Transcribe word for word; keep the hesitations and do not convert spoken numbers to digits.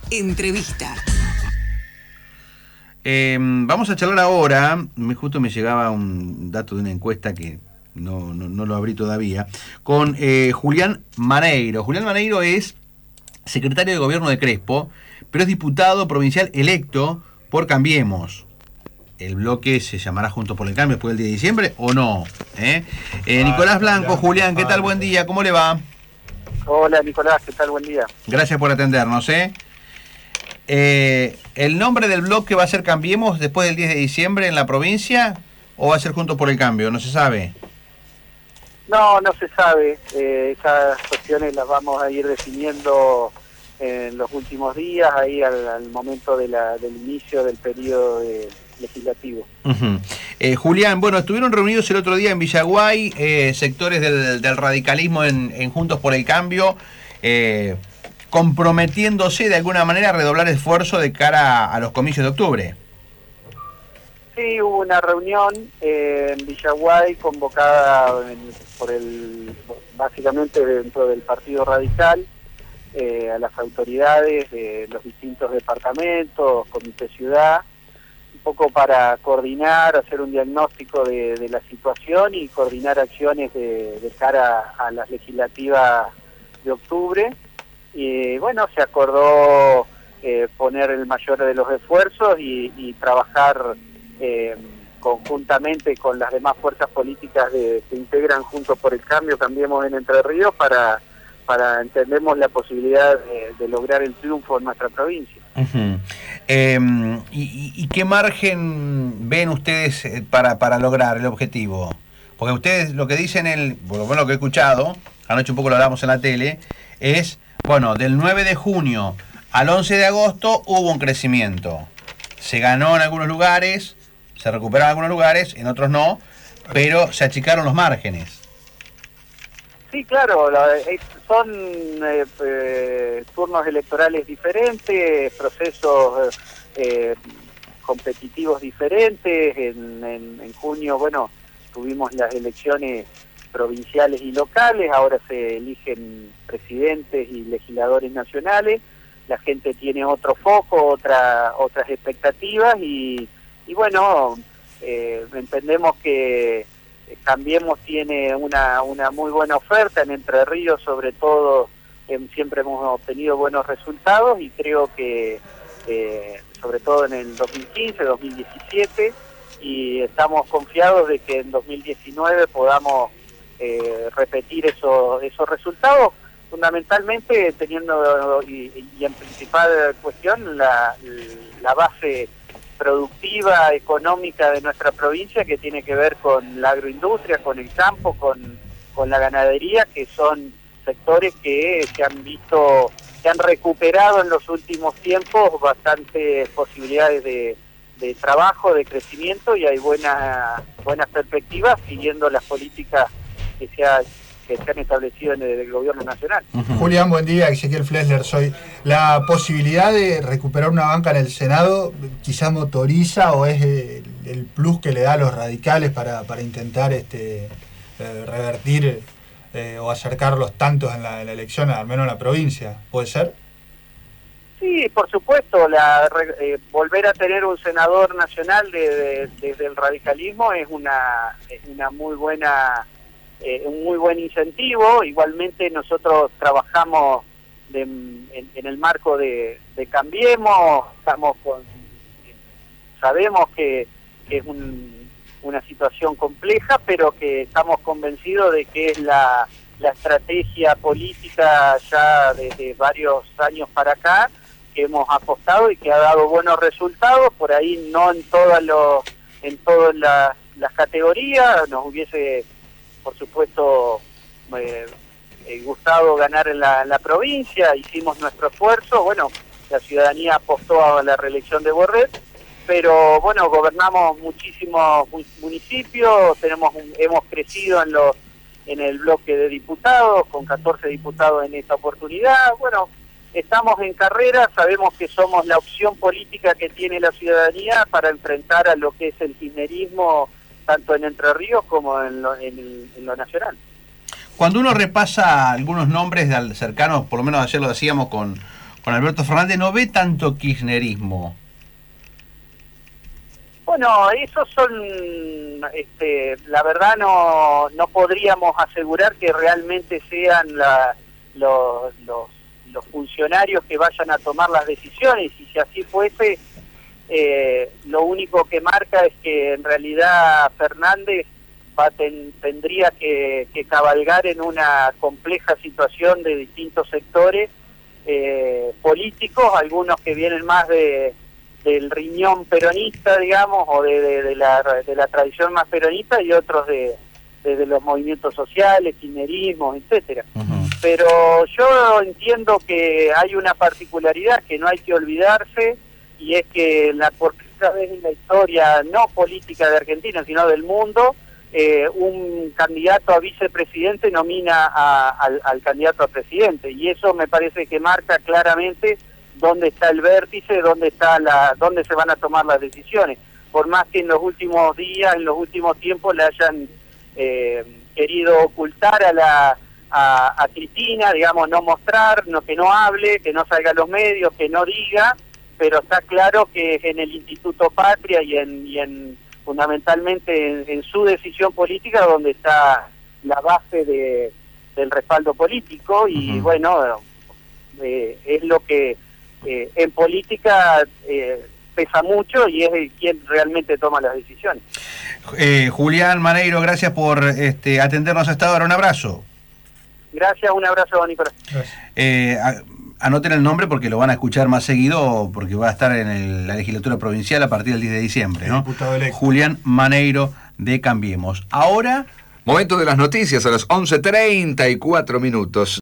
Entrevista. Eh, vamos a charlar ahora, me, justo me llegaba un dato de una encuesta que no, no, no lo abrí todavía, con eh, Julián Maneiro. Julián Maneiro es secretario de gobierno de Crespo, pero es diputado provincial electo por Cambiemos. ¿El bloque se llamará Juntos por el Cambio después del diez de diciembre o no? ¿Eh? Eh, Nicolás Blanco, Julián, ¿qué tal? Buen día, ¿cómo le va? Hola Nicolás, ¿qué tal? Buen día. Gracias por atendernos, ¿eh? Eh, ¿El nombre del bloque va a ser Cambiemos después del diez de diciembre en la provincia o va a ser Juntos por el Cambio? ¿No se sabe? No, no se sabe. Eh, esas cuestiones las vamos a ir definiendo en los últimos días, ahí al, al momento de la, del inicio del periodo de, legislativo. Uh-huh. eh, Julián, bueno, estuvieron reunidos el otro día en Villaguay, eh, sectores del, del radicalismo en, en Juntos por el Cambio, eh, comprometiéndose de alguna manera a redoblar esfuerzo de cara a, a los comicios de octubre. Sí, hubo una reunión eh, en Villaguay convocada en, por el, básicamente dentro del Partido Radical, eh, a las autoridades de los distintos departamentos, Comité Ciudad, un poco para coordinar, hacer un diagnóstico de, de la situación y coordinar acciones de, de cara a las legislativas de octubre. Y bueno, se acordó eh, poner el mayor de los esfuerzos y, y trabajar eh, conjuntamente con las demás fuerzas políticas de, que integran Juntos por el Cambio, Cambiemos en Entre Ríos, para, para entendemos la posibilidad de, de lograr el triunfo en nuestra provincia. Uh-huh. eh, y, ¿Y qué margen ven ustedes para, para lograr el objetivo? Porque ustedes lo que dicen, el, por lo menos lo que he escuchado, anoche un poco lo hablamos en la tele, es, bueno, del nueve de junio al once de agosto hubo un crecimiento. Se ganó en algunos lugares, se recuperaron en algunos lugares, en otros no, pero se achicaron los márgenes. Sí, claro, la, son eh, eh, turnos electorales diferentes, procesos eh, competitivos diferentes. En, en, en junio, bueno, tuvimos las elecciones provinciales y locales, ahora se eligen presidentes y legisladores nacionales. La gente tiene otro foco, otra, otras expectativas y, y bueno, eh, entendemos que Cambiemos tiene una, una muy buena oferta en Entre Ríos, sobre todo eh, siempre hemos obtenido buenos resultados y creo que eh, sobre todo en el dos mil quince, dos mil diecisiete, y estamos confiados de que en dos mil diecinueve podamos eh, repetir esos, esos resultados, fundamentalmente teniendo y, y en principal cuestión la, la base productiva, económica de nuestra provincia, que tiene que ver con la agroindustria, con el campo, con, con la ganadería, que son sectores que se han visto, se han recuperado en los últimos tiempos bastantes posibilidades de, de trabajo, de crecimiento, y hay buenas buenas perspectivas siguiendo las políticas que se ha que se han establecido en el, el gobierno nacional. Uh-huh. Julián, buen día, Ezequiel Flesler soy. ¿La posibilidad de recuperar una banca en el Senado quizá motoriza o es el, el plus que le da a los radicales para, para intentar este eh, revertir eh, o acercar los tantos en la, en la elección, al menos en la provincia? ¿Puede ser? Sí, por supuesto, la, eh, volver a tener un senador nacional desde de, de, el radicalismo es una, es una muy buena... Eh, un muy buen incentivo. Igualmente nosotros trabajamos de, en, en el marco de, de Cambiemos, estamos con, sabemos que, que es un, una situación compleja, pero que estamos convencidos de que es la, la estrategia política ya desde varios años para acá que hemos apostado y que ha dado buenos resultados, por ahí no en todas los en todas las, las categorías. Nos hubiese por supuesto eh, eh, gustado ganar en la, en la provincia, hicimos nuestro esfuerzo, bueno, la ciudadanía apostó a la reelección de Borret, pero bueno, gobernamos muchísimos municipios, tenemos un, hemos crecido en los en el bloque de diputados, con catorce diputados en esta oportunidad. Bueno, estamos en carrera, sabemos que somos la opción política que tiene la ciudadanía para enfrentar a lo que es el kirchnerismo, tanto en Entre Ríos como en lo, en, el, en lo nacional. Cuando uno repasa algunos nombres de cercanos, por lo menos ayer lo decíamos con, con Alberto Fernández, no ve tanto kirchnerismo. Bueno, esos son, este, la verdad no no podríamos asegurar que realmente sean la, los, los, los funcionarios que vayan a tomar las decisiones, y si así fuese, eh, lo único que marca es que en realidad Fernández va ten, tendría que, que cabalgar en una compleja situación de distintos sectores eh, políticos, algunos que vienen más de del riñón peronista, digamos, o de, de, de, la, de la tradición más peronista, y otros de, de, de los movimientos sociales, kirchnerismo, etcétera. Uh-huh. Pero yo entiendo que hay una particularidad que no hay que olvidarse, y es que la por primera vez en la historia, no política de Argentina, sino del mundo, eh, un candidato a vicepresidente nomina a, al, al candidato a presidente, y eso me parece que marca claramente dónde está el vértice, dónde está la, dónde se van a tomar las decisiones. Por más que en los últimos días, en los últimos tiempos, le hayan eh, querido ocultar a la a, a Cristina, digamos, no mostrar, no que no hable, que no salga a los medios, que no diga, pero está claro que en el Instituto Patria y en, y en fundamentalmente en, en su decisión política donde está la base de, del respaldo político, y uh-huh. bueno, eh, es lo que Eh, en política eh, pesa mucho, y es el quien realmente toma las decisiones. Eh, Julián Maneiro, gracias por este, atendernos hasta ahora. Un abrazo. Gracias, un abrazo, don Nicolás. Eh, a, anoten el nombre porque lo van a escuchar más seguido, porque va a estar en el, la legislatura provincial a partir del diez de diciembre, ¿no? Julián Maneiro de Cambiemos. Ahora... Momento de las noticias a las once treinta y cuatro minutos.